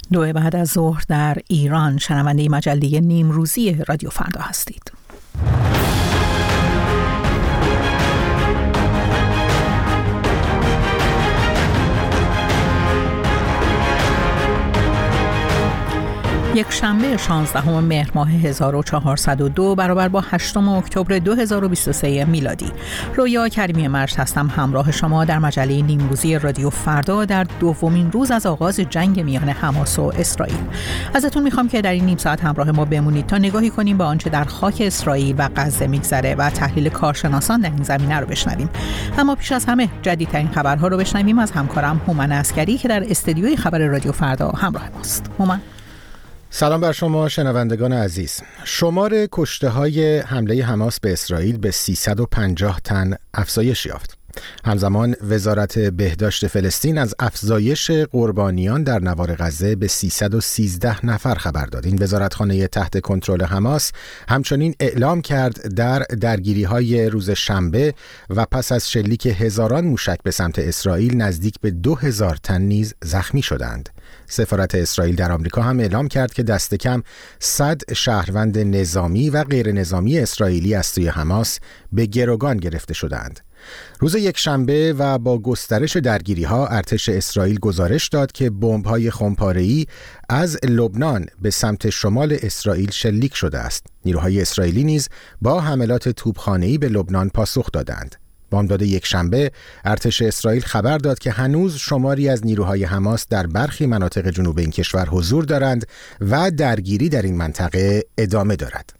2 بعد از ظهر در ایران شنونده مجله نیمروزی رادیو فردا هستید. یک شنبه 16 مهر ماه 1402 برابر با 8 اکتبر 2023 میلادی. رویا کریمی مرج هستم همراه شما در مجله نیمروزی رادیو فردا در دومین روز از آغاز جنگ میان حماس و اسرائیل. ازتون میخوام که در این نیم ساعت همراه ما بمونید تا نگاهی کنیم به آنچه در خاک اسرائیل و غزه میگذره و تحلیل کارشناسان در این زمینه رو بشنویم. اما پیش از همه جدیدترین خبرها رو بشنویم از همکارم هومن عسکری که در استودیوی خبر رادیو فردا همراه ماست. هومن. سلام بر شما شنوندگان عزیز. شمار کشته‌های حمله حماس به اسرائیل به 350 تن افزایش یافت. همزمان وزارت بهداشت فلسطین از افزایش قربانیان در نوار غزه به 313 نفر خبر داد. این وزارتخانه تحت کنترل حماس همچنین اعلام کرد در درگیری‌های روز شنبه و پس از شلیک هزاران موشک به سمت اسرائیل نزدیک به 2000 تن نیز زخمی شدند. سفارت اسرائیل در آمریکا هم اعلام کرد که دست کم 100 شهروند نظامی و غیر نظامی اسرائیلی از سوی حماس به گروگان گرفته شدند. روز یکشنبه و با گسترش درگیری‌ها ارتش اسرائیل گزارش داد که بمب‌های خمپاره‌ای از لبنان به سمت شمال اسرائیل شلیک شده است. نیروهای اسرائیلی نیز با حملات توپخانه‌ای به لبنان پاسخ دادند. بامداد یکشنبه ارتش اسرائیل خبر داد که هنوز شماری از نیروهای حماس در برخی مناطق جنوب این کشور حضور دارند و درگیری در این منطقه ادامه دارد.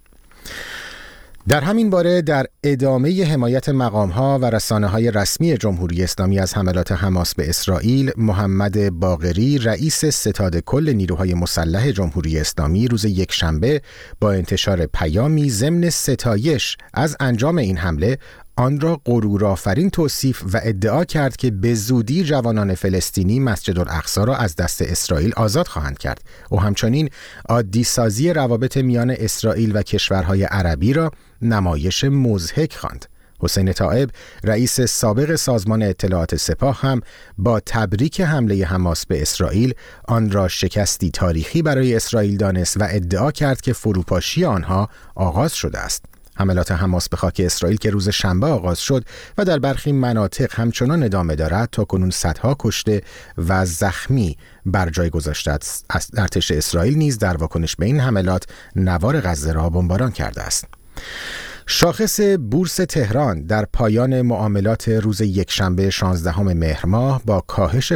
در همین باره در ادامه حمایت مقام‌ها و رسانه‌های رسمی جمهوری اسلامی از حملات حماس به اسرائیل، محمد باقری رئیس ستاد کل نیروهای مسلح جمهوری اسلامی روز یکشنبه با انتشار پیامی ضمن ستایش از انجام این حمله آن را غرورآفرین توصیف و ادعا کرد که به زودی جوانان فلسطینی مسجد الاقصی را از دست اسرائیل آزاد خواهند کرد. او همچنین عادی سازی روابط میان اسرائیل و کشورهای عربی را نمایش مضحک خواند. حسین طائب رئیس سابق سازمان اطلاعات سپاه هم با تبریک حمله حماس به اسرائیل آن را شکستی تاریخی برای اسرائیل دانست و ادعا کرد که فروپاشی آنها آغاز شده است. حملات حماس به خاک اسرائیل که روز شنبه آغاز شد و در برخی مناطق همچنان ادامه دارد تا کنون صدها کشته و زخمی بر جای گذاشته است. ارتش اسرائیل نیز در واکنش به این حملات نوار غزه را بمباران کرده است. شاخص بورس تهران در پایان معاملات روز یکشنبه 16 مهر ماه با کاهش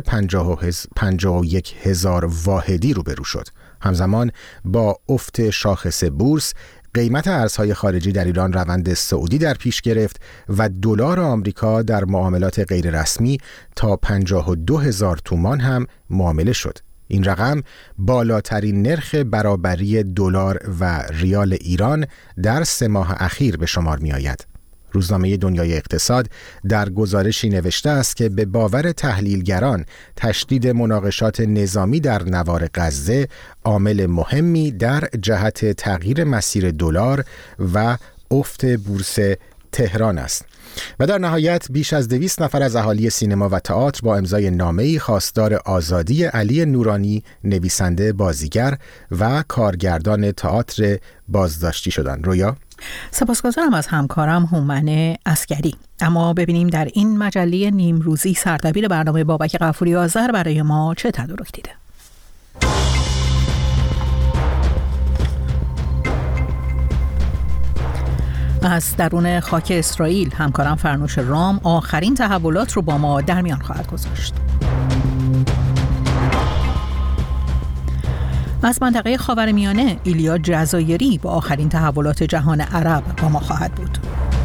51,000 واحدی روبرو شد. همزمان با افت شاخص بورس قیمت ارزهای خارجی در ایران روند صعودی در پیش گرفت و دلار آمریکا در معاملات غیررسمی تا 52,000 تومان هم معامله شد. این رقم بالاترین نرخ برابری دلار و ریال ایران در 3 ماه اخیر به شمار می آید. روزنامه دنیای اقتصاد در گزارشی نوشته است که به باور تحلیلگران تشدید مناقشات نظامی در نوار غزه عامل مهمی در جهت تغییر مسیر دلار و افت بورس تهران است. و در نهایت بیش از 200 نفر از اهالی سینما و تئاتر با امضای نامه‌ای خواستار آزادی علی نورانی، نویسنده، بازیگر و کارگردان تئاتر بازداشتی شدند. رویا؟ سپاسگزارم از همکارم هومن عسکری. اما ببینیم در این مجله نیمروزی سردبیر برنامه بابک غفوری آذر برای ما چه تدارک دیده. از درون خاک اسرائیل همکارم فرنوش رام آخرین تحولات رو با ما در میان خواهد گذاشت. از منطقه خاورمیانه ایلیا جزایری با آخرین تحولات جهان عرب با ما خواهد بود.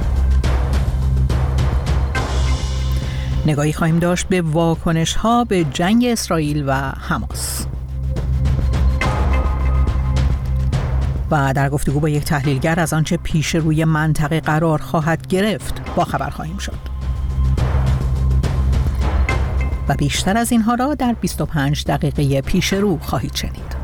نگاهی خواهیم داشت به واکنش‌ها به جنگ اسرائیل و حماس. و در گفتگو با یک تحلیلگر از آنچه پیش روی منطقه قرار خواهد گرفت با خبر خواهیم شد. و بیشتر از اینها را در 25 دقیقه پیش رو خواهید شنید.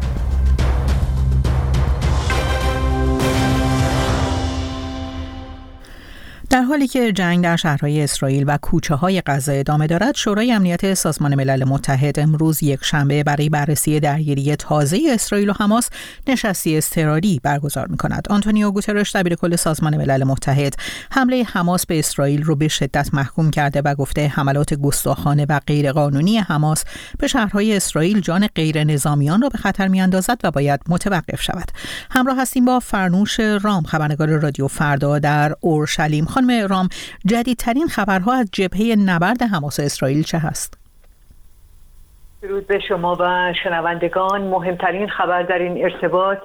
در حالی که جنگ در شهرهای اسرائیل و کوچه‌های غزه ادامه دارد، شورای امنیت سازمان ملل متحد امروز یک شنبه برای بررسی درگیری تازه اسرائیل و حماس نشستی اضطراری برگزار می‌کند. آنتونیو گوترش دبیر کل سازمان ملل متحد حمله حماس به اسرائیل رو به شدت محکوم کرده و گفته حملات گستاخانه و غیرقانونی حماس به شهرهای اسرائیل جان غیر نظامیان را به خطر می‌اندازد و باید متوقف شود. همراه هستیم با فرنوش رام، خبرنگار رادیو فردا در اورشلیم. خانم رام، جدیدترین خبرها از جبهه نبرد حماس و اسرائیل چه هست؟ درود به شما و شنوندگان. مهمترین خبر در این ارتباط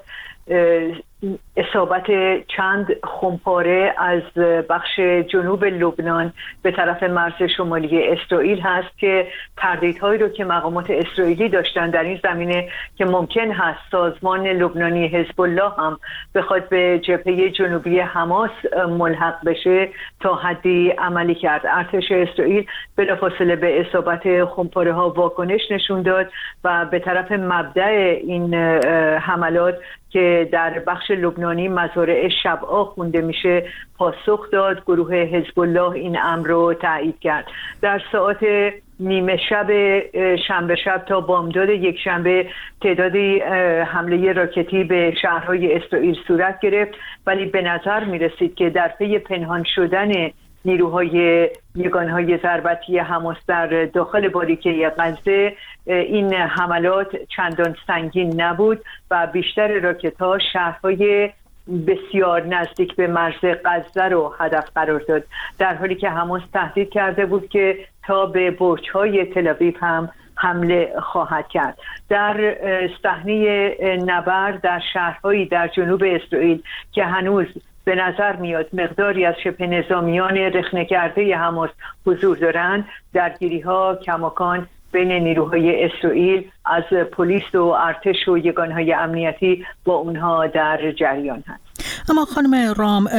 اصابت چند خمپاره از بخش جنوب لبنان به طرف مرز شمالی اسرائیل هست که تردیدهایی رو که مقامات اسرائیلی داشتن در این زمینه که ممکن هست سازمان لبنانی حزب الله هم بخواد به جبهه جنوبی حماس ملحق بشه تا حدی عملی کرد. ارتش اسرائیل بلافاصله به اصابت خمپاره ها واکنش نشون داد و به طرف مبدأ این حملات که در بخش لبنانی مزارع شبعا خونده میشه پاسخ داد. گروه حزب الله این امر رو تایید کرد. در ساعات نیمه شب شنبه شب تا بامداد یک شنبه تعدادی حمله راکتی به شهرهای اسرائیل صورت گرفت، ولی به نظر میرسید که در پی پنهان شدن نیروهای یگانهای ضربتی حماس در داخل باریکه غزه این حملات چندان سنگین نبود و بیشتر راکت‌ها شهرهای بسیار نزدیک به مرز غزه رو هدف قرار داد، در حالی که حماس تهدید کرده بود که تا به برج‌های تل‌آویو هم حمله خواهد کرد. در صحنه نبرد در شهرهایی در جنوب اسرائیل که هنوز به نظر میاد مقداری از شبه نظامیان رخنه کرده حماس حضور دارند، درگیری‌ها کماکان بین نیروهای اسرائیل از پلیس و ارتش و یگانهای امنیتی با اونها در جریان هست. اما خانم رام،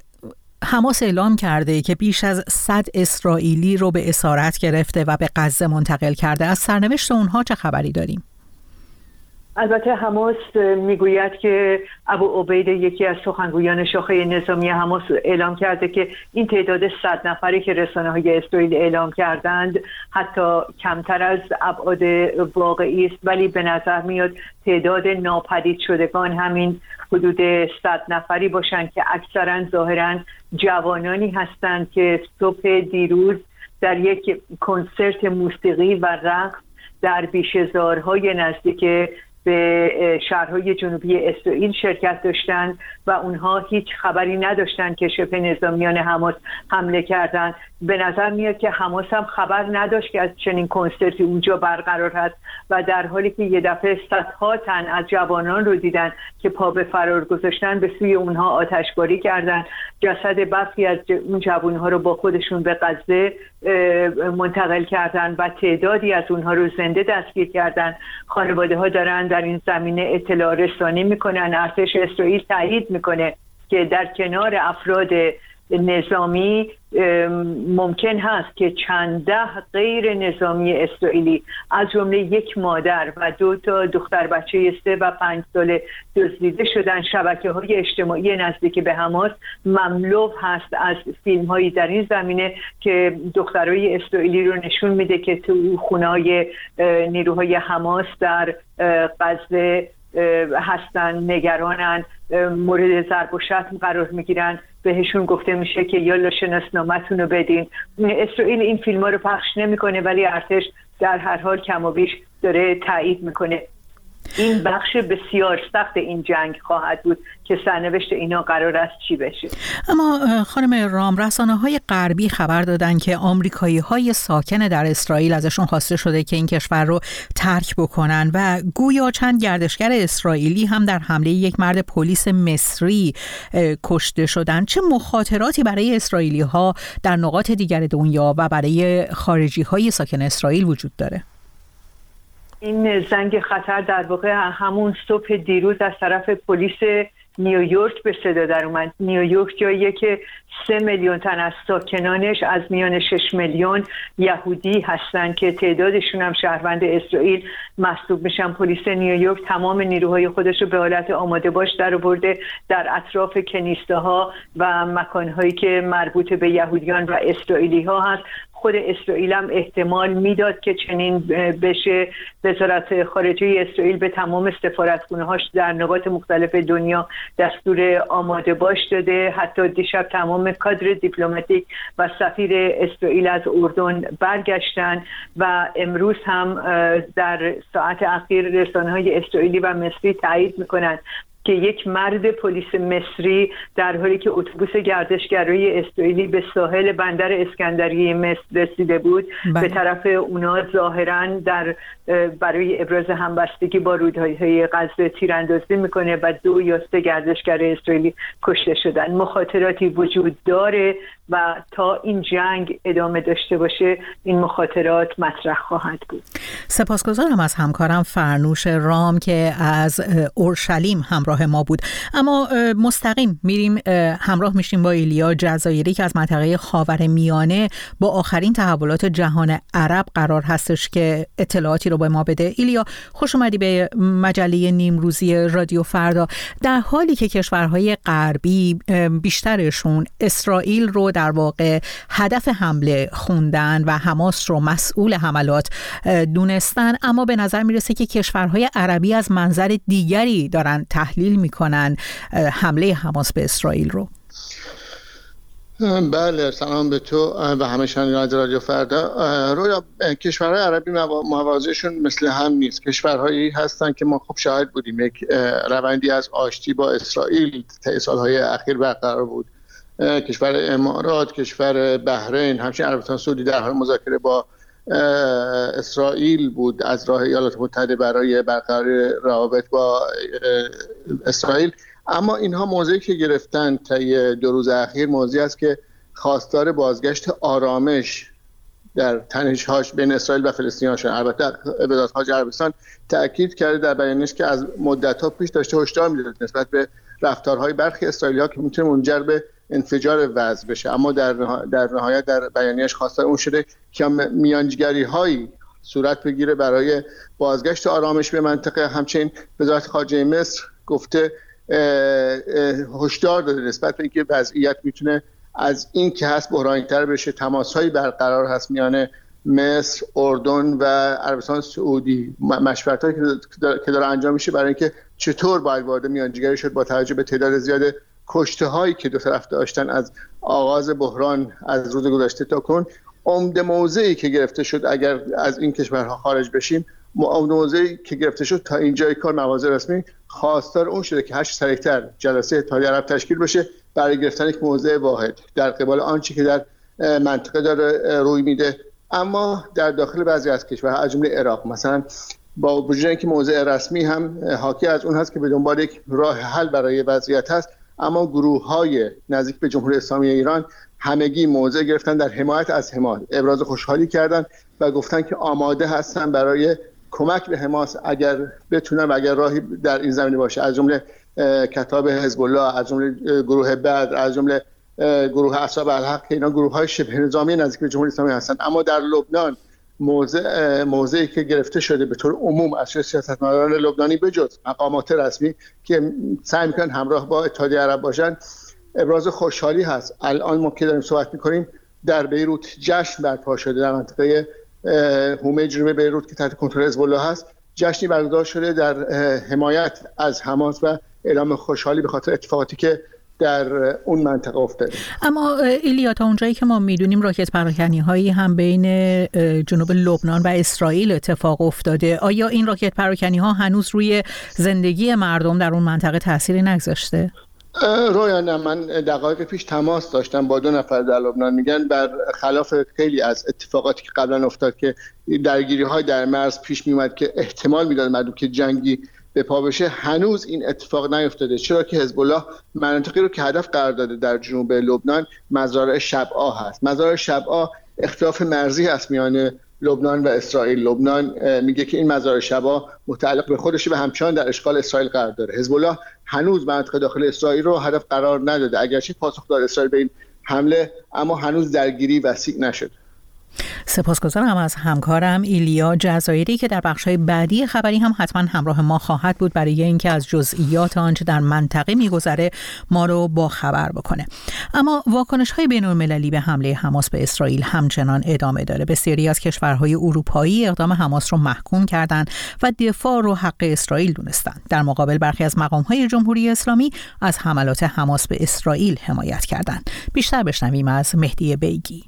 حماس اعلام کرده که بیش از 100 اسرائیلی رو به اسارت گرفته و به غزه منتقل کرده. از سرنوشت اونها چه خبری داریم؟ البته حماس میگوید که ابو عبیده یکی از سخنگویان شاخه نظامی حماس اعلام کرده که این تعداد 100 نفری که رسانه‌های اسرائیل اعلام کردند حتی کمتر از ابعاد واقعی است، ولی به نظر میاد تعداد ناپدید شدگان همین حدود 100 نفری باشند که اکثرا ظاهرا جوانانی هستند که صبح دیروز در یک کنسرت موسیقی و رقص در بیشه‌زارهای نزدیک به شهرهای جنوبی اسرائیل شرکت داشتند و اونها هیچ خبری نداشتند که شبه نظامیان حماس حمله کردند. به نظر میاد که حماس هم خبر نداشت که از چنین کنسرتی اونجا برقرار هست و در حالی که یه دفعه صدها تن از جوانان رو دیدن که پا به فرار گذاشتن به سوی اونها آتشباری کردند. جسد برخی از اون جوانها رو با خودشون به غزه منتقل کردن و تعدادی از اونها رو زنده دستگیر کردن. خانواده ها دارن در این زمینه اطلاع رسانی میکنن. ارتش اسرائیل تایید میکنه که در کنار افراد نظامی ممکن هست که چند ده غیر نظامی اسرائیلی از جمله یک مادر و 2 دختر بچه 3 و 5 ساله دزدیده شدن. شبکه‌های اجتماعی نزدیک به حماس مملو هست از فیلم‌هایی در این زمینه که دخترای اسرائیلی رو نشون میده که تو خونه‌های نیروهای حماس در غزه هستن، نگرانن، مورد ضرب و شتم قرار میگیرن. بهشون گفته میشه که یالا شناسنامه‌تون رو بدین. اسرائیل این فیلم‌ها رو پخش نمی‌کنه، ولی ارتش در هر حال کم و بیش داره تایید میکنه. این بخش بسیار سخت این جنگ خواهد بود که سرنوشت اینا قرار است چی بشه. اما خانم رام، رسانه‌های غربی خبر دادن که آمریکایی‌های ساکن در اسرائیل ازشون خواسته شده که این کشور رو ترک بکنن و گویا چند گردشگر اسرائیلی هم در حمله یک مرد پلیس مصری کشته شدن. چه مخاطراتی برای اسرائیلی‌ها در نقاط دیگر دنیا و برای خارجی‌های ساکن اسرائیل وجود داره؟ این زنگ خطر در واقع همون صبح دیروز از طرف پلیس نیویورک به صدا در اومد. نیویورک جاییه که 3 میلیون تن از ساکنانش از میان 6 میلیون یهودی هستن که تعدادشون هم شهروند اسرائیل محسوب میشن. پلیس نیویورک تمام نیروهای خودش رو به حالت آماده باش در آورده در اطراف کنیسه‌ها و مکان‌هایی که مربوط به یهودیان و اسرائیلی‌ها هست. خود اسرائیل هم احتمال میداد که چنین بشه. وزارت خارجه اسرائیل به تمام سفارتخونه‌هاش در نقاط مختلف دنیا دستور آماده باش داده. حتی دیشب تمام کادر دیپلماتیک و سفیر اسرائیل از اردن برگشتن و امروز هم در ساعت اخیر رسانه‌های اسرائیلی و مصری تایید میکنند که یک مرد پلیس مصری در حالی که اتوبوس گردشگرای اسرائیلی به ساحل بندر اسکندریه مصر رسیده بود به طرف اونا ظاهراً برای ابراز همبستگی با رویدادهای غزه تیراندازی میکنه و 2 یا 3 گردشگر اسرائیلی کشته شدن. مخاطراتی وجود داره و تا این جنگ ادامه داشته باشه این مخاطرات مطرح خواهد بود. سپاسگزارم از همکارم فرنوش رام که از اورشلیم همراه ما بود. اما مستقیم میریم همراه میشیم با ایلیا جزایری که از منطقه خاورمیانه با آخرین تحولات جهان عرب قرار هستش که اطلاعاتی رو به ما بده. ایلیا خوش اومدی به مجله نیمروزی رادیو فردا. در حالی که کشورهای غربی بیشترشون اسرائیل رو در واقع هدف حمله خوندن و حماس رو مسئول حملات دونستن، اما به نظر میرسه که کشورهای عربی از منظر دیگری دارن تحلیل میکنن حمله حماس به اسرائیل رو. بله، سلام به تو و همه شنوندگان رادیو فردا. رویا کشورهای عربی موازیشون مثل هم نیست. کشورهایی هستن که ما خوب شاهد بودیم یک روندی از آشتی با اسرائیل طی سالهای اخیر برقرار بود. کشور امارات، کشور بحرین، همچنین عربستان سعودی در حال مذاکره با اسرائیل بود از راه ایالات متحده برای برقراری روابط با اسرائیل. اما اینها موضعی که گرفتن طی 2 روز اخیر موضعی است که خواستار بازگشت آرامش در تنش‌هاش بین اسرائیل و فلسطینی‌ها شد. البته وزارت خارجه عربستان تاکید کرده در بیانیه‌اش که از مدت‌ها پیش داشته هشدار می‌داد نسبت به رفتارهای برخی اسرائیلی‌ها که میتونه منجر به انفجار وضع بشه، اما در نهایت در بیانیه‌اش خواستار اون شده که میانجیگری‌هایی صورت بگیره برای بازگشت آرامش به منطقه. همچنین وزارت خارجه مصر گفته هشدار داده نسبت به اینکه وضعیت میتونه از این که هست بحرانی‌تر بشه. تماس‌هایی برقرار هست میان مصر، اردن و عربستان سعودی، مشورت‌هایی که داره انجام میشه برای اینکه چطور باید وارد میانجیگری شد با توجه به تعداد زیاد کشته‌هایی که دو طرف داشتن از آغاز بحران از روز گذشته تا کنون. عمده موضعی که گرفته شد اگر از این کشورها خارج بشیم، عمده موضعی که گرفته شد تا اینجای کار مواضع رسمی خواستار اون شده که هر چه سریعتر جلسه اتحادیه عرب تشکیل بشه برای گرفتن یک موضع واحد در قبال آنچه که در منطقه داره روی میده. اما در داخل بعضی از کشورها از جمله عراق مثلا با وجود اینکه موضع رسمی هم حاکی از اون هست که به دنبال یک راه حل برای وضعیت هست، اما گروه‌های نزدیک به جمهوری اسلامی ایران همگی موضع گرفتن در حمایت از حماس، ابراز خوشحالی کردن و گفتن که آماده هستن برای کمک به حماس اگر بتونن و اگر راهی در این زمینه باشه. از جمله کتاب حزب الله، از جمله گروه بدر، از جمله گروه اصحاب الحق که اینا گروه‌های شبه نظامی نزدیک به جمهوری اسلامی هستن. اما در لبنان موضعی که گرفته شده به طور عموم از سیاستمداران لبنانی بجز مقامات رسمی که سعی می‌کنن همراه با اتحادیه عرب باشن ابراز خوشحالی هست. الان ما که داریم صحبت می‌کنیم در بیروت جشن برپا شده، در منطقه حومه جنوب بیروت که تحت کنترل حزب الله هست جشنی برگزار شده در حمایت از حماس و اعلام خوشحالی به خاطر اتفاقاتی که در اون منطقه افتاده. اما ایلیا تا اونجایی که ما میدونیم راکت پراکنی‌هایی هم بین جنوب لبنان و اسرائیل اتفاق افتاده. آیا این راکت پراکنی‌ها هنوز روی زندگی مردم در اون منطقه تأثیری نگذاشته؟ رویانه من دقایق پیش تماس داشتم با 2 نفر در لبنان، میگن بر خلاف خیلی از اتفاقاتی که قبلا افتاد که درگیری‌های در مرز پیش میومد که احتمال میداد مردم که جنگی به پا بشه، هنوز این اتفاق نیفتاده. چرا که حزب الله مناطقی رو که هدف قرار داده در جنوب لبنان مزارع شبعا هست. مزارع شبعا اختلاف مرزی هست میان لبنان و اسرائیل. لبنان میگه که این مزارع شبعا متعلق به خودشه و همچنان در اشغال اسرائیل قرار داره. حزب الله هنوز مناطق داخل اسرائیل رو هدف قرار نداده. اگرچه پاسخدار اسرائیل به این حمله، اما هنوز درگیری وسیع نشد. سپاسگزارم از همکارم ایلیا جزایری که در بخش‌های بعدی خبری هم حتما همراه ما خواهد بود برای اینکه از جزئیات آنچه در منطقه می‌گذره ما رو با خبر بکنه. اما واکنش‌های بین‌المللی به حمله حماس به اسرائیل همچنان ادامه داره. بسیاری از کشورهای اروپایی اقدام حماس رو محکوم کردند و دفاع رو حق اسرائیل دونستند. در مقابل برخی از مقام‌های جمهوری اسلامی از حملات حماس به اسرائیل حمایت کردند. بیشتر بشنویم از مهدی بیگی.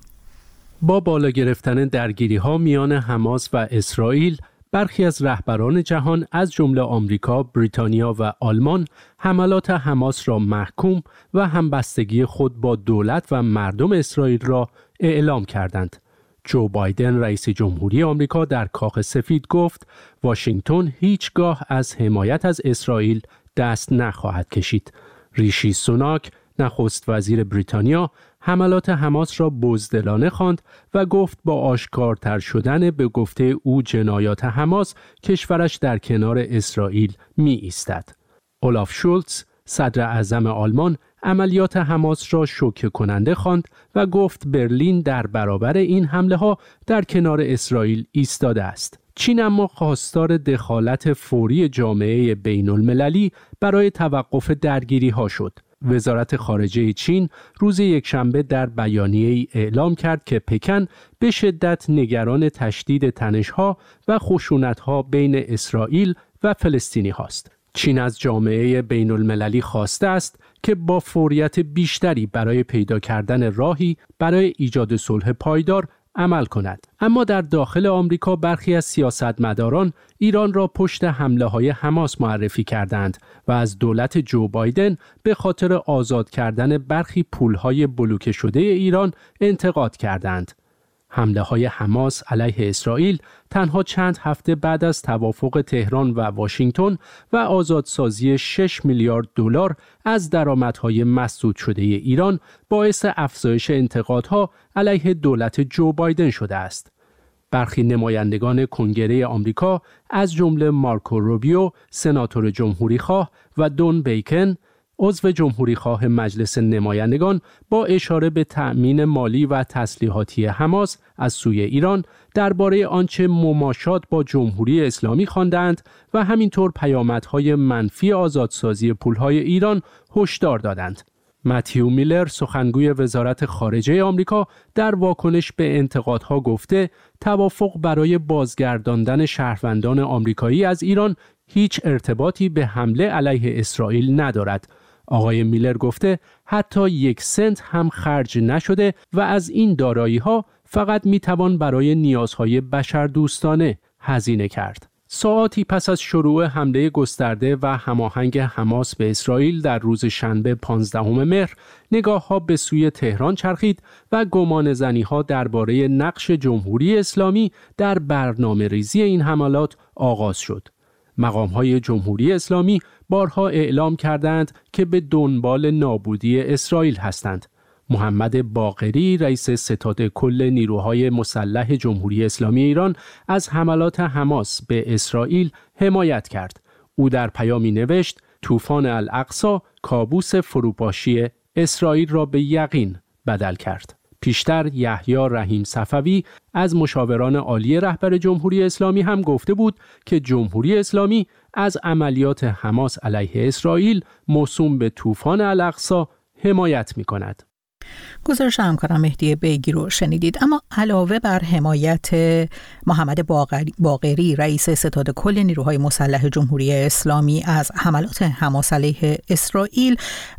با بالا گرفتن درگیری‌ها میان حماس و اسرائیل، برخی از رهبران جهان از جمله آمریکا، بریتانیا و آلمان حملات حماس را محکوم و همبستگی خود با دولت و مردم اسرائیل را اعلام کردند. جو بایدن رئیس جمهوری آمریکا در کاخ سفید گفت واشنگتن هیچگاه از حمایت از اسرائیل دست نخواهد کشید. ریشی سوناک نخست وزیر بریتانیا حملات حماس را بزدلانه خواند و گفت با آشکارتر شدن به گفته او جنایات حماس کشورش در کنار اسرائیل می ایستد. اولاف شولتز صدر اعظم آلمان عملیات حماس را شوکه کننده خواند و گفت برلین در برابر این حمله ها در کنار اسرائیل ایستاده است. چین اما خواستار دخالت فوری جامعه بین المللی برای توقف درگیری ها شد. وزارت خارجه چین روز یکشنبه در بیانیه‌ای اعلام کرد که پکن به شدت نگران تشدید تنش‌ها و خشونت‌ها بین اسرائیل و فلسطینی هاست. چین از جامعه بین المللی خواسته است که با فوریت بیشتری برای پیدا کردن راهی برای ایجاد صلح پایدار عمل کند. اما در داخل آمریکا برخی از سیاستمداران ایران را پشت حمله‌های حماس معرفی کردند و از دولت جو بایدن به خاطر آزاد کردن برخی پول‌های بلوکه شده ایران انتقاد کردند. حمله‌های حماس علیه اسرائیل تنها چند هفته بعد از توافق تهران و واشنگتن و آزادسازی 6 میلیارد دلار از درآمدهای مسدود شده ایران باعث افزایش انتقادها علیه دولت جو بایدن شده است. برخی نمایندگان کنگره آمریکا از جمله مارکو روبیو، سناتور جمهوریخواه و دون بیکن، عضو جمهوریخواه مجلس نمایندگان، با اشاره به تأمین مالی و تسلیحاتی حماس از سوی ایران درباره آنچه مماشات با جمهوری اسلامی خواندند و همینطور پیامدهای منفی آزادسازی پولهای ایران هشدار دادند. متیو میلر سخنگوی وزارت خارجه آمریکا در واکنش به انتقادها گفته توافق برای بازگرداندن شهروندان آمریکایی از ایران هیچ ارتباطی به حمله علیه اسرائیل ندارد. آقای میلر گفته حتی 1 سنت هم خرج نشده و از این دارایی‌ها فقط میتوان برای نیازهای بشردوستانه هزینه کرد. ساعاتی پس از شروع حمله گسترده و هماهنگ حماس به اسرائیل در روز شنبه 15 مهر، نگاه‌ها به سوی تهران چرخید و گمانه‌زنی‌ها درباره نقش جمهوری اسلامی در برنامه‌ریزی این حملات آغاز شد. مقام‌های جمهوری اسلامی بارها اعلام کردند که به دنبال نابودی اسرائیل هستند. محمد باقری رئیس ستاد کل نیروهای مسلح جمهوری اسلامی ایران از حملات حماس به اسرائیل حمایت کرد. او در پیامی نوشت طوفان الاقصی کابوس فروپاشی اسرائیل را به یقین بدل کرد. پیشتر یحیی رحیم صفوی از مشاوران عالی رهبر جمهوری اسلامی هم گفته بود که جمهوری اسلامی از عملیات حماس علیه اسرائیل موسوم به طوفان الاقصی حمایت می‌کند. گزارش همکارم مهدی بیگی رو شنیدید. اما علاوه بر حمایت محمد باقری رئیس ستاد کل نیروهای مسلح جمهوری اسلامی از حملات حماس علیه اسرائیل،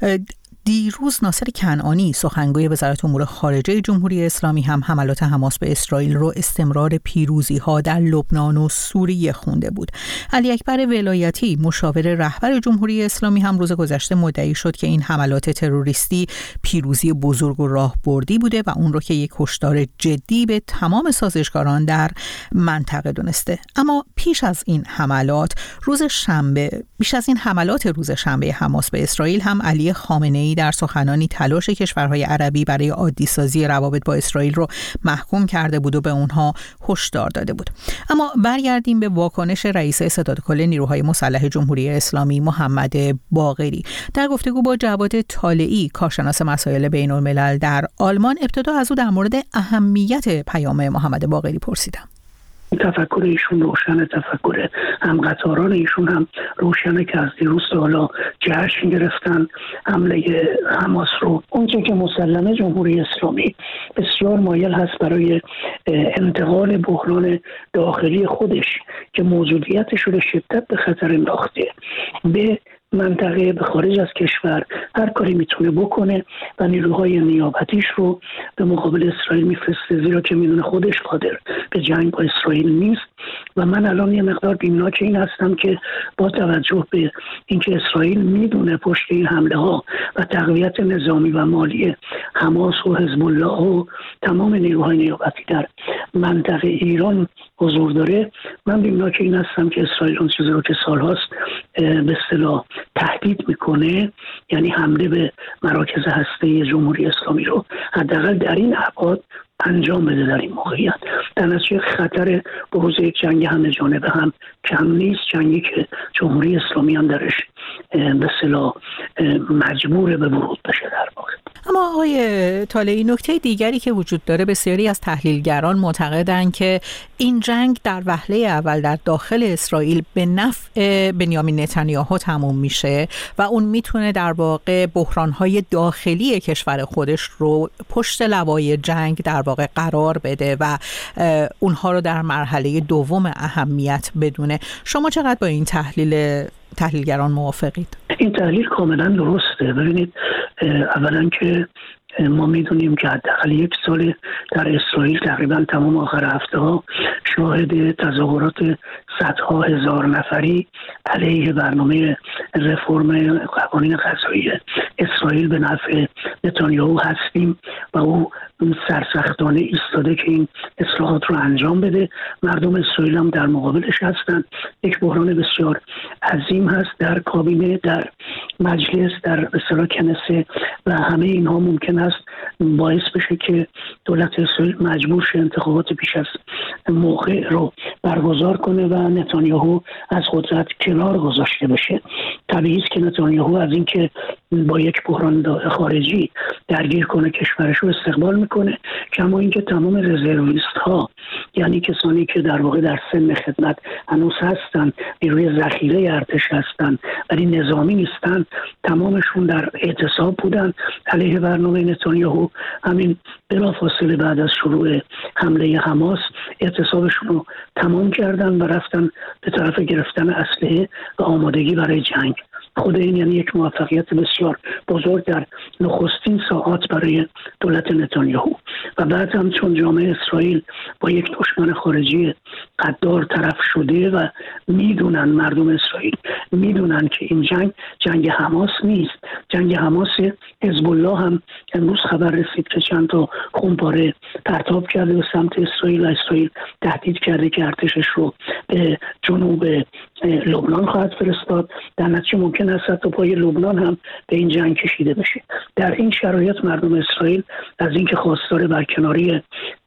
دیروز ناصر کنعانی سخنگوی وزارت امور خارجه جمهوری اسلامی هم حملات حماس به اسرائیل رو استمرار پیروزی‌ها در لبنان و سوریه خونده بود. علی اکبر ولایتی مشاور رهبر جمهوری اسلامی هم روز گذشته مدعی شد که این حملات تروریستی پیروزی بزرگ و راهبردی بوده و اون رو که یک هشدار جدی به تمام سازشکاران در منطقه دونسته. اما پیش از این حملات روز شنبه حماس به اسرائیل هم علی خامنه‌ای در سخنانی تلاش کشورهای عربی برای عادی‌سازی روابط با اسرائیل رو محکوم کرده بود و به اونها هشدار داده بود. اما برگردیم به واکنش رئیس ستاد کل نیروهای مسلح جمهوری اسلامی محمد باقری. در گفتگو با جواد طالعی کارشناس مسائل بین‌الملل در آلمان، ابتدا از او در مورد اهمیت پیام محمد باقری پرسیدم. تفکر ایشون روشنه، تفکر همقطاران ایشون هم روشنه که از دیروز تا حالا جشن گرفتن حمله حماس رو. اونچه که مسلمه جمهوری اسلامی بسیار مایل هست برای انتقال بحران داخلی خودش که موجودیتش رو به شدت به خطر انداخته به منطقه، به خارج از کشور هر کاری میتونه بکنه و نیروهای نیابتیش رو به مقابل اسرائیل میفرسته، زیرا که میدونه خودش قادر به جنگ با اسرائیل نیست. و من الان یه مقدار بیمناک این هستم که با توجه به اینکه اسرائیل میدونه پشت این حمله ها و تقویت نظامی و مالی حماس و حزب الله و تمام نیروهای نیابتی در منطقه ایران حضور داره، من بیمناک این هستم که اسرائیل اون چیزی رو که سالهاست به اصطلاح تهدید میکنه، یعنی حمله به مراکز هسته جمهوری اسلامی رو حداقل در این ابعاد انجام بده در این موقعیت. در نتیجه خطر بروز یک جنگ همه جانبه هم کم نیست، جنگی که جمهوری اسلامی هم درش به اصطلاح مجبور به ورود بشه در واقع. اما آقای طالعی، نکته دیگری که وجود داره، بسیاری از تحلیلگران معتقدند که این جنگ در وهله اول در داخل اسرائیل به نفع بنیامین نتانیاهو تموم میشه و اون میتونه در واقع بحرانهای داخلی کشور خودش رو پشت لوای جنگ در واقع قرار بده و اونها رو در مرحله دوم اهمیت بدونه. شما چقدر با این تحلیلگران موافقید؟ این تحلیل کاملا درسته. ببینید، اولا که ما میدونیم که حداقل 1 سال در اسرائیل تقریبا تمام آخر هفته ها شاهد تظاهرات صدها هزار نفری علیه برنامه رفرم قوانین قضایی اسرائیل به نفع نتانیاهو هستیم و او سرسختانه ایستاده که این اصلاحات رو انجام بده. مردم اسرائیل هم در مقابلش هستند. یک بحران بسیار عظیم هست در کابینه، در مجلس، در اصطلاح کنسه و همه اینها ممکن است باعث بشه که دولت اسرائیل مجبور شه انتخابات پیش از موقع رو برگزار کنه و نتانیاهو از قدرت کنار گذاشته بشه. طبیعی است که نتانیاهو از اینکه با یک بحران خارجی درگیر کنه کشورش رو استقبال میکنه، کما اینکه تمام رزرویست ها، یعنی کسانی که در واقع در سن خدمت هنوز هستن، نیروی ذخیره ارتش هستن ولی نظامی نیستن، تمامشون در اعتصاب بودن علیه برنامه نتانیاهو. همین بلافاصله بعد از شروع حمله حماس اعتصابشون رو تمام کردن و رفتن به طرف گرفتن اسلحه و آمادگی برای جنگ. خود این یعنی یک موفقیت بسیار بزرگ در نخستین ساعات برای دولت نتانیاهو. و بعد هم چون جامعه اسرائیل با یک دشمن خارجی قدار طرف شده و میدونن، مردم اسرائیل میدونن که این جنگ حماس نیست، جنگ حماس. حزب الله هم امروز خبر رسید که چند تا خونپاره پرتاب کرده به سمت اسرائیل و اسرائیل تهدید کرده که ارتشش رو به جنوب لبنان خواهد فرستاد. در نتیجه ممکن است حتی پای لبنان هم به این جنگ کشیده بشه. در این شرایط مردم اسرائیل از اینکه خواستار برکناری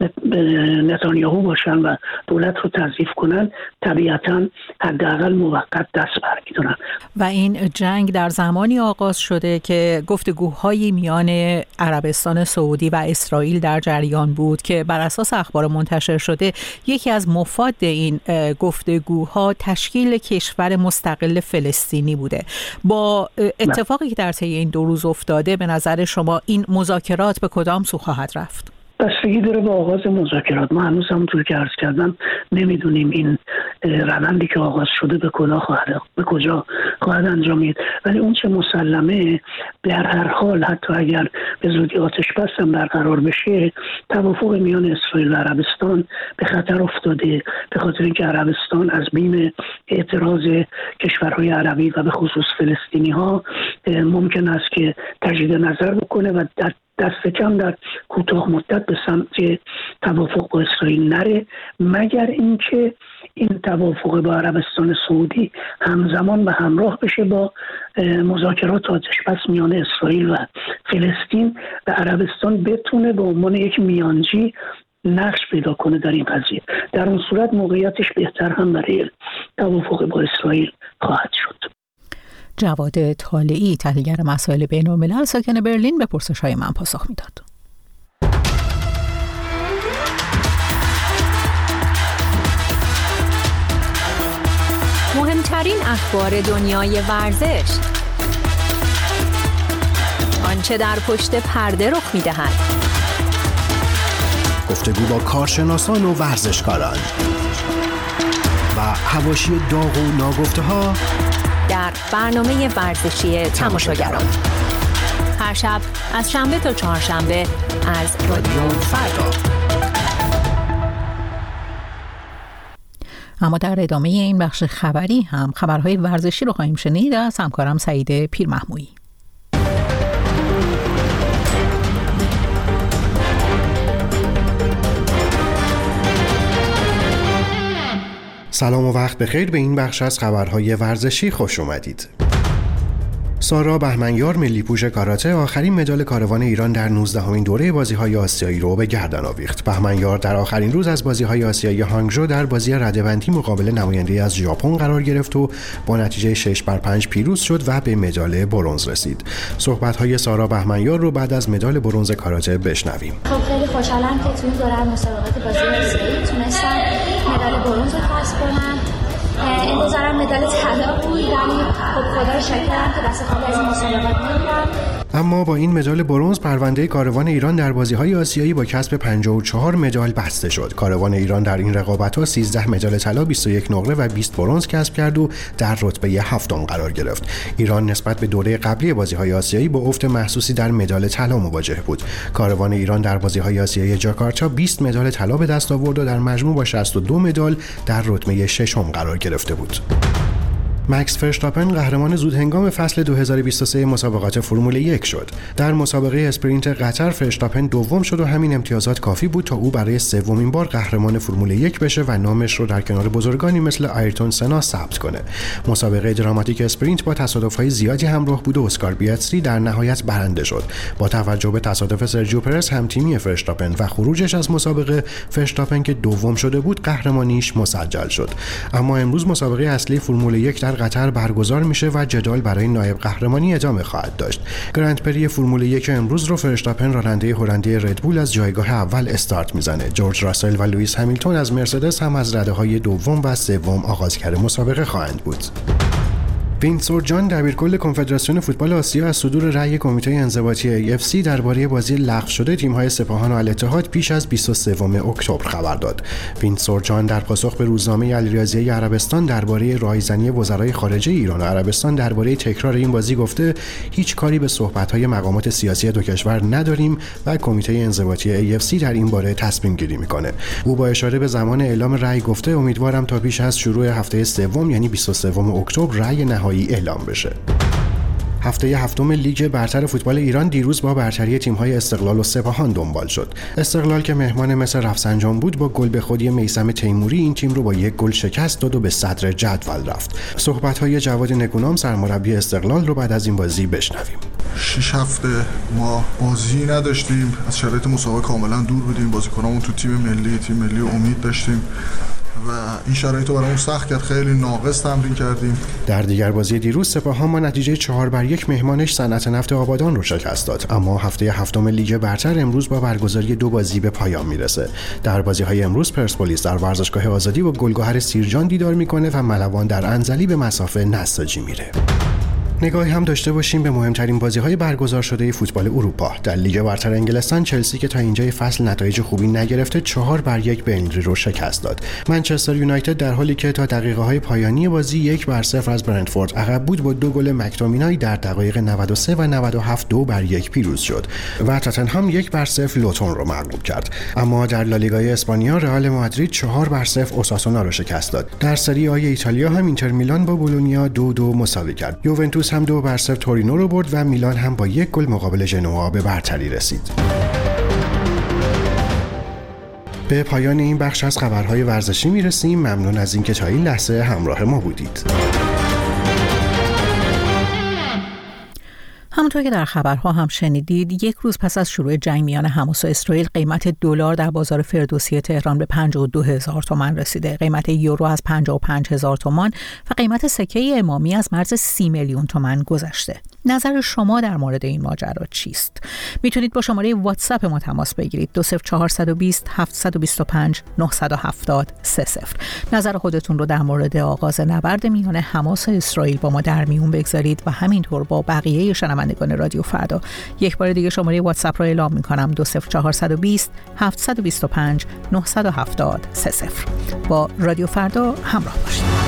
نتانیاهو باشن و دولت رو تضعیف کنن، طبیعتاً حداقل موقت دست برمی‌دارن. و این جنگ در زمانی آغاز شده که گفتگوهای میان عربستان سعودی و اسرائیل در جریان بود که بر اساس اخبار منتشر شده یکی از مفاد این گفتگوها تشکیل کشور مستقل فلسطینی بوده. با اتفاقی که در طی این 2 روز افتاده، به نظر شما این مذاکرات به کدام سو خواهد رفت؟ بستگی داره به آغاز مذاکرات. ما هنوز همونطور که عرض کردم نمیدونیم این روندی که آغاز شده به کجا خواهد انجامید، ولی اون چه مسلمه در هر حال حتی اگر به زودی آتش بس هم برقرار بشه، توافق میان اسرائیل و عربستان به خطر افتاده، به خاطر اینکه عربستان از بین اعتراض کشورهای عربی و به خصوص فلسطینی ها ممکن است که تجدید نظر بکنه و دست کم در کوتاه مدت به سمت توافق با اسرائیل نره، مگر اینکه این توافق با عربستان سعودی همزمان و همراه بشه با مذاکرات آتشبس میان اسرائیل و فلسطین و عربستان بتونه به عنوان یک میانجی نقش پیدا کنه در این قضیه. در اون صورت موقعیتش بهتر هم برای توافق با اسرائیل خواهد شد. جواد طالعی، تحلیلگر مسائل بین‌الملل ساکن برلین، به پرسش‌های من پاسخ میداد. مهمترین اخبار دنیای ورزش، آنچه در پشت پرده رخ می‌دهد، گفتگو با کارشناسان و ورزشکاران و حواشی داغ و ناگفته‌ها در برنامه ورزشی تماشاگران، هر شب از شنبه تا چهارشنبه از رادیو فردا. اما در ادامه این بخش خبری هم خبرهای ورزشی رو خواهیم شنید از همکارم سعید پیرمحمودی. سلام و وقت بخیر، به این بخش از خبرهای ورزشی خوش اومدید. سارا بهمنیار، ملی‌پوش کاراته، آخرین مدال کاروان ایران در 19مین دوره بازی‌های آسیایی رو به گردن آویخت. بهمنیار در آخرین روز از بازی‌های آسیایی هانگژو در بازی رده‌بندی مقابل نماینده از ژاپن قرار گرفت و با نتیجه 6-5 پیروز شد و به مدال برنز رسید. صحبت‌های سارا بهمنیار رو بعد از مدال برنز کاراته بشنویم. خب خیلی خوشحالم که توی این دوره مسابقات بازی آسیایی تونستم مدال برنز رو کسب کنم. انتظارم مدال طلا بود، ولی خب خدا رو شکرم که دست خالی از این مسابقات نمیرم. اما با این مدال برنز پرونده کاروان ایران در بازی‌های آسیایی با کسب 54 مدال بسته شد. کاروان ایران در این رقابت‌ها 13 مدال طلا، 21 نقره و 20 برنز کسب کرد و در رتبه هفتم قرار گرفت. ایران نسبت به دوره قبلی بازی‌های آسیایی با افت محسوسی در مدال طلا مواجه بود. کاروان ایران در بازی‌های آسیایی جاکارتا 20 مدال طلا به دست آورد و در مجموع با 62 مدال در رتبه ششم قرار گرفته بود. مکس فرشتاپن قهرمان زودهنگام فصل 2023 مسابقات فرمول 1 شد. در مسابقه اسپرینت قطر فرشتاپن دوم شد و همین امتیازات کافی بود تا او برای سومین بار قهرمان فرمول 1 بشه و نامش رو در کنار بزرگانی مثل آیرتون سنا ثبت کنه. مسابقه دراماتیک اسپرینت با تصادف‌های زیادی همراه بود و اسکار بیاتری در نهایت برنده شد. با توجه به تصادف سرجیو پرز همتیمی فرشتاپن و خروجش از مسابقه، فرشتاپن که دوم شده بود قهرمانیش مسجل شد. اما امروز مسابقه اصلی فرمول 1 در قطر برگزار میشه و جدال برای نایب قهرمانی ادامه خواهد داشت. گرند پری فرمول 1 امروز رو فرشتاپن راننده هلندی ردبول از جایگاه اول استارت میزنه. جورج راسل و لوئیس همیلتون از مرسدس هم از رده‌های دوم و سوم آغازگر مسابقه خواهند بود. وینسور جان، دبیرکل کنفدراسیون فوتبال آسیا، از صدور رأی کمیته انضباطی AFC درباره بازی لغو شده تیم‌های سپاهان و الاتحاد پیش از 23 اکتبر خبر داد. وینسور جان در پاسخ به روزنامه الریاضیه عربستان درباره رایزنی وزرای خارجه ایران و عربستان درباره تکرار این بازی گفته هیچ کاری به صحبت‌های مقامات سیاسی دو کشور نداریم و کمیته انضباطی AFC در این باره تصمیم گیری می‌کنه. او با اشاره به زمان اعلام رأی گفته امیدوارم تا پیش از شروع هفته سوم یعنی 23 اکتبر رأی نهایی اعلام بشه. هفته هفتم لیگ برتر فوتبال ایران دیروز با برتری تیم‌های استقلال و سپاهان دنبال شد. استقلال که مهمان مصر رفسنجان بود با گل به خودی میثم تیموری این تیم رو با یک گل شکست داد و به صدر جدول رفت. صحبت‌های جواد نکونام سرمربی استقلال رو بعد از این بازی بشنویم. 6 هفته ما بازی نداشتیم، از شرایط مسابقه کاملا دور بودیم، بازیکنامون تو تیم ملی امید داشتیم و این شرایط رو برامون سخت کرد. خیلی ناقص تمرین کردیم. در دیگر بازی دیروز سپاهان با نتیجه 4-1 مهمانش صنعت نفت آبادان رو شکست داد. اما هفته هفتم لیگ برتر امروز با برگزاری 2 بازی به پایان میرسه. در بازی‌های امروز پرسپولیس در ورزشگاه آزادی با گلگهر سیرجان دیدار میکنه و ملوان در انزلی به مسافه نساجی میره. نگاهی هم داشته باشیم به مهمترین بازی‌های برگزار شده فوتبال اروپا. در لیگ برتر انگلستان چلسی که تا اینجای فصل نتایج خوبی نگرفته 4-1 برنلی رو شکست داد. منچستر یونایتد در حالی که تا دقیقه‌های پایانی بازی 1-0 از برنتفورد عقب بود با 2 گل مک‌تومینای در دقایق 93 و 97 2-1 پیروز شد و تاتنهام 1-0 لوتون رو مغلوب کرد. اما در لالیگای اسپانیا رئال مادرید 4-0 اوساسونا رو شکست داد. در سری آ ایتالیا هم اینتر میلان با بولونیا 2-2 مساوی کرد. یوونتوس هم 2-0 تورینو رو برد و میلان هم با 1 گل مقابل ژنوا به برتری رسید. به پایان این بخش از خبرهای ورزشی میرسیم. ممنون از اینکه تا این لحظه همراه ما بودید. همونطور که در خبرها هم شنیدید، یک روز پس از شروع جنگ میان حماس و اسرائیل قیمت دلار در بازار فردوسی تهران به 52,000 تومان رسیده. قیمت یورو از 55,000 تومان و قیمت سکه امامی از مرز 30 میلیون تومان گذشته. نظر شما در مورد این ماجرا چیست؟ میتونید با شماره واتساپ ما تماس بگیرید 20420 725 970 30. نظر خودتون رو در مورد آغاز نبرد میان حماس و اسرائیل با ما در میون بگذارید و همینطور با بقیه شنوندگان رادیو فردا. یک بار دیگه شماره واتساپ رو اعلام میکنم 20420 725 970 30. با رادیو فردا همراه باشید.